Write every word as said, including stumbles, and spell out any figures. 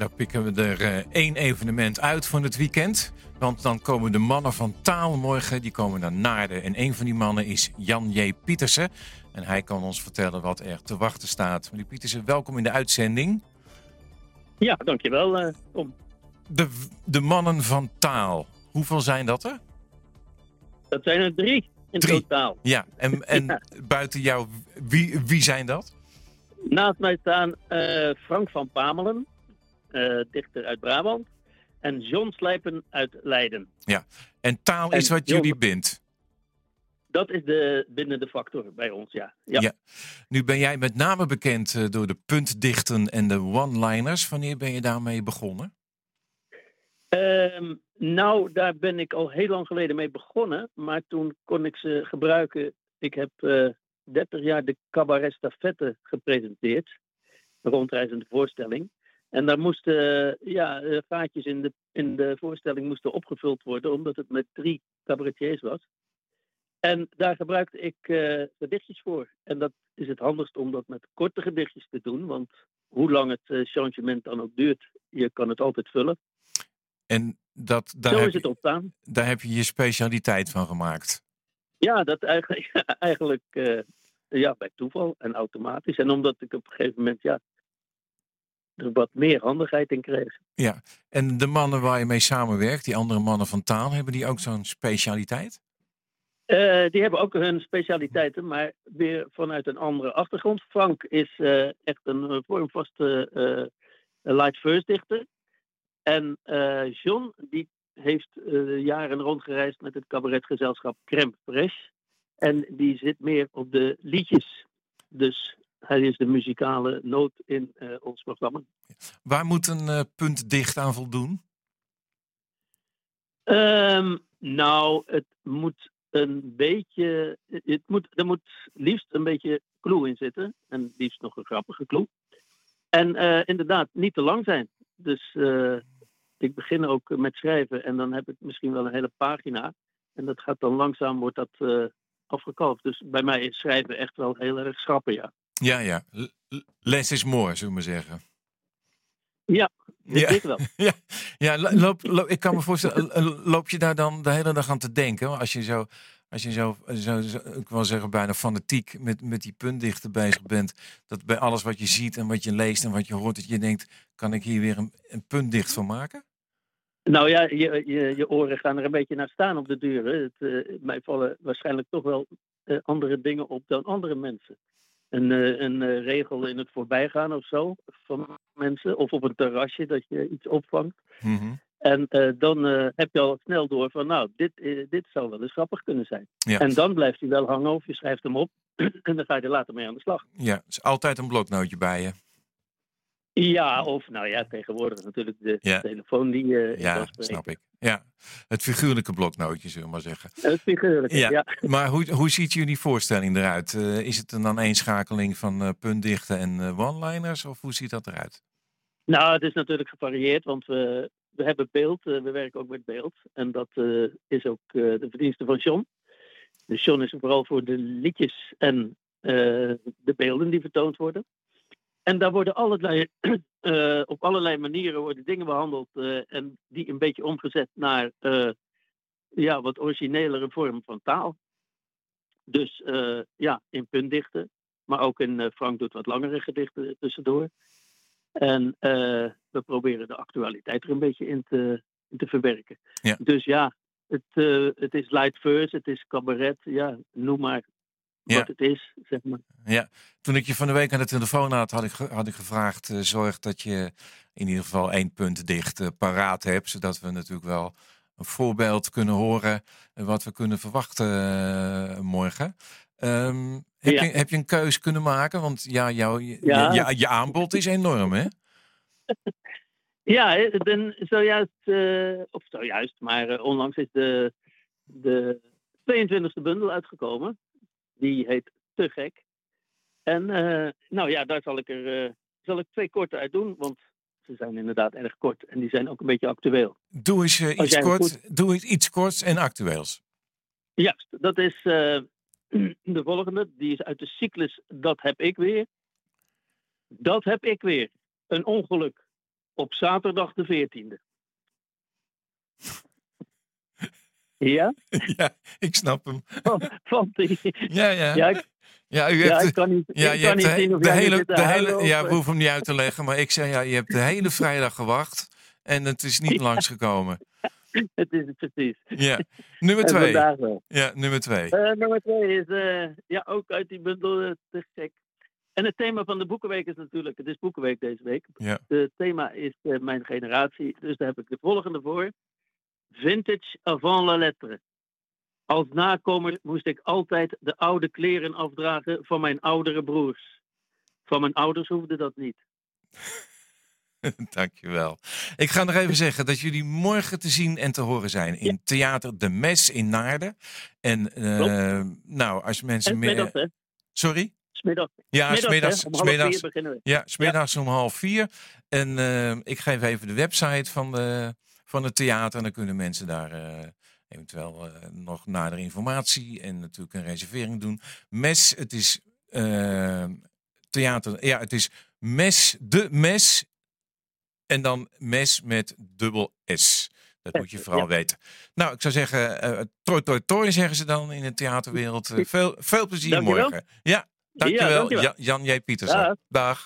daar pikken we er uh, één evenement uit van het weekend. Want dan komen de mannen van Taal morgen, die komen naar Naarden. En een van die mannen is Jan J. Pietersen. En hij kan ons vertellen wat er te wachten staat. Meneer Pietersen, welkom in de uitzending. Ja, dankjewel uh, Tom. De, de mannen van Taal, hoeveel zijn dat er? Dat zijn er drie in drie. totaal. Ja, en, en ja. buiten jou, wie, wie zijn dat? Naast mij staan uh, Frank van Pamelen, uh, dichter uit Brabant. En John Slijpen uit Leiden. Ja, en taal is en wat John, jullie bindt? Dat is de bindende factor bij ons, ja. ja. ja. Nu ben jij met name bekend uh, door de puntdichten en de one-liners. Wanneer ben je daarmee begonnen? Um, nou, daar ben ik al heel lang geleden mee begonnen. Maar toen kon ik ze gebruiken. Ik heb uh, dertig jaar de Cabaret Stafette gepresenteerd. Een rondreizende voorstelling. En daar moesten ja, vaatjes in de, in de voorstelling moesten opgevuld worden, omdat het met drie cabaretiers was. En daar gebruikte ik uh, gedichtjes voor. En dat is het handigst om dat met korte gedichtjes te doen, want hoe lang het uh, changement dan ook duurt, je kan het altijd vullen. En dat, daar Zo heb is het ontstaan. Je, daar heb je je specialiteit van gemaakt. Ja, dat eigenlijk, ja, eigenlijk uh, ja, bij toeval en automatisch. En omdat ik op een gegeven moment ja, er wat meer handigheid in kreeg. Ja, en de mannen waar je mee samenwerkt, die andere mannen van Taal, hebben die ook zo'n specialiteit? Uh, die hebben ook hun specialiteiten, maar weer vanuit een andere achtergrond. Frank is uh, echt een vormvaste uh, light verse dichter. En uh, John, die heeft uh, jaren rondgereisd met het cabaretgezelschap Crème Fraîche. En die zit meer op de liedjes. Dus hij is de muzikale noot in uh, ons programma. Waar moet een uh, puntdicht aan voldoen? Um, nou, het moet een beetje... Het moet, er moet liefst een beetje clue in zitten. En liefst nog een grappige clue. En uh, inderdaad, niet te lang zijn. Dus uh, ik begin ook met schrijven en dan heb ik misschien wel een hele pagina. En dat gaat dan langzaam, wordt dat uh, afgekalfd. Dus bij mij is schrijven echt wel heel erg schrappen, ja. Ja, ja. Less is more, zullen we maar zeggen. Ja, dat ja. ik wel. Ja, ja loop, loop, ik kan me voorstellen, loop je daar dan de hele dag aan te denken? Als je zo, als je zo, zo, zo ik wil zeggen bijna fanatiek met, met die puntdichten bezig bent, dat bij alles wat je ziet en wat je leest en wat je hoort, dat je denkt, kan ik hier weer een, een puntdicht van maken? Nou ja, je, je, je oren gaan er een beetje naar staan op de duur. Hè. Het, uh, mij vallen waarschijnlijk toch wel uh, andere dingen op dan andere mensen. Een, uh, een uh, regel in het voorbijgaan of zo van mensen. Of op een terrasje dat je iets opvangt. Mm-hmm. En uh, dan uh, heb je al snel door van nou, dit, uh, dit zou wel eens grappig kunnen zijn. Ja. En dan blijft hij wel hangen of je schrijft hem op. En dan ga je er later mee aan de slag. Ja, is altijd een bloknootje bij je. Ja, of nou ja, tegenwoordig natuurlijk de ja. telefoon die je uh, ja, snap ik. Ja, het figuurlijke bloknootje, zullen we maar zeggen. Het figuurlijke, ja. ja. Maar hoe, hoe ziet jullie voorstelling eruit? Uh, is het een aaneenschakeling van uh, puntdichten en uh, one-liners? Of hoe ziet dat eruit? Nou, het is natuurlijk gevarieerd, want we, we hebben beeld. Uh, we werken ook met beeld. En dat uh, is ook uh, de verdienste van John. Dus John is vooral voor de liedjes en uh, de beelden die vertoond worden. En daar worden allerlei, uh, op allerlei manieren worden dingen behandeld uh, en die een beetje omgezet naar uh, ja, wat originelere vorm van taal. Dus uh, ja, in puntdichten, maar ook in uh, Frank doet wat langere gedichten tussendoor. En uh, we proberen de actualiteit er een beetje in te, in te verwerken. Ja. Dus ja, het, uh, het is light verse, het is cabaret, ja, noem maar. Wat ja. het is, zeg maar. Ja, toen ik je van de week aan de telefoon had, had ik, had ik gevraagd, uh, zorg dat je in ieder geval één puntdicht uh, paraat hebt, zodat we natuurlijk wel een voorbeeld kunnen horen uh, wat we kunnen verwachten uh, morgen. Um, heb, ja. je, heb je een keus kunnen maken? Want ja, jouw, ja. Je, je, je aanbod is enorm, hè? Ja, ben zojuist, uh, of zojuist, maar uh, onlangs is de, de tweeëntwintigste bundel uitgekomen. Die heet Te Gek. En uh, nou ja, daar zal ik er uh, zal ik twee korte uit doen, want ze zijn inderdaad erg kort en die zijn ook een beetje actueel. Doe eens uh, iets kort, goed... doe eens iets korts en actueels. Juist, dat is uh, de volgende. Die is uit de cyclus Dat heb ik weer. Dat heb ik weer. Een ongeluk. op zaterdag de veertiende. Ja? Ja, ik snap hem. Van die... Ja, ja. Ja, ik, Ja, u ja, hebt, ik kan niet, ja, ik je kan hebt niet de, zien of de jij hele, zit te de huilen hele, of, ja, eh, we hoeven hem niet uit te leggen, maar ik zei, ja, je hebt de hele vrijdag gewacht en het is niet langsgekomen. Het is het precies. Ja, nummer En twee. vandaag wel. Ja, nummer twee. Uh, nummer twee is uh, ja, ook uit die bundel uh, te gek. En het thema van de Boekenweek is natuurlijk, het is Boekenweek deze week. Ja. Het thema is uh, mijn generatie, dus daar heb ik de volgende voor. Vintage avant la lettre. Als nakomer moest ik altijd de oude kleren afdragen van mijn oudere broers. Van mijn ouders hoefde dat niet. Dankjewel. Ik ga nog even zeggen dat jullie morgen te zien en te horen zijn in ja. Theater De Mes in Naarden. En uh, nou, als mensen en meer... Middag, hè? Sorry? Smiddag. Ja, smiddags, smiddags, om half vier beginnen we. Ja, smiddags ja. om half vier. En uh, ik geef even de website van, de, van het theater. En dan kunnen mensen daar uh, eventueel uh, nog nader informatie en natuurlijk een reservering doen. Mes, het is uh, theater... Ja, het is Mes, De Mes... En dan mes met dubbel S. Dat moet je vooral ja. weten. Nou, ik zou zeggen, uh, toi toi toi zeggen ze dan in de theaterwereld. Uh, veel, veel plezier dankjewel. morgen. Ja, dankjewel. Ja, dankjewel. Jan J. Pietersen. Dag. Dag.